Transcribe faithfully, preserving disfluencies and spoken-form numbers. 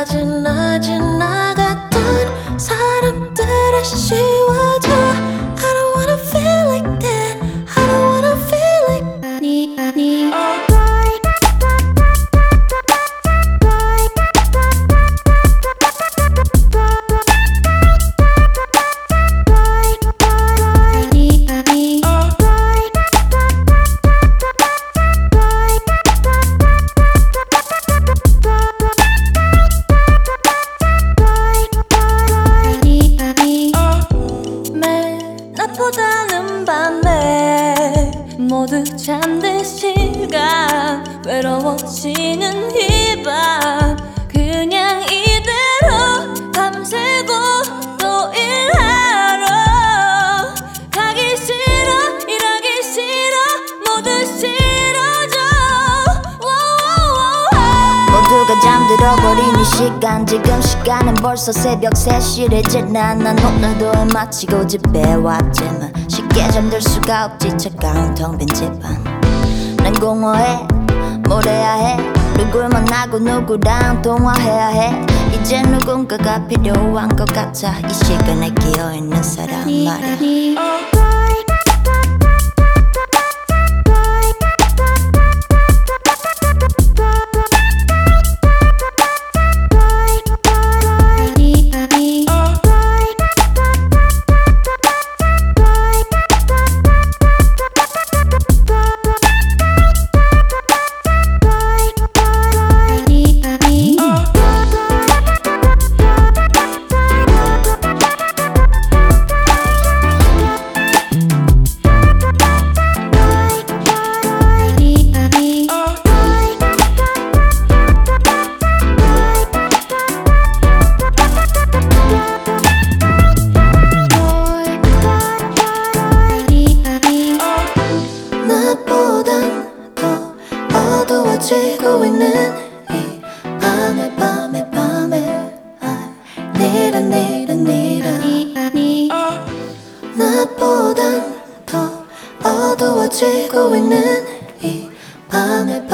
지나 지나갔던 사람들을 씌워줘. I don't wanna feel like that. I don't wanna feel like that. 니, 니. 낮보다는 밤에 모두 잠든 시간 외로워지는 이 밤 그냥 이대로 밤새고 또 일하러 가기 싫어 일하기 싫어 모두 싫어져. 모두가 잠들어 버린 이 시간 지금 시간은 벌써 새벽 세 시를 지나. 난 오늘도 일 마치고 집에 왔지만 쉽게 잠들 수가 없지. 차가운 텅 빈 집안 난 공허해. 뭘 해야 해. 누굴 만나고 누구랑 통화해야 해. 이제 누군가가 필요한 것 같아. 이 시간에 끼어있는 사람 말이야. 어두워지고 있는 이 밤에 밤에 밤에 니라 니라 니라 낮보단 더 어두워지고 있는 이 밤에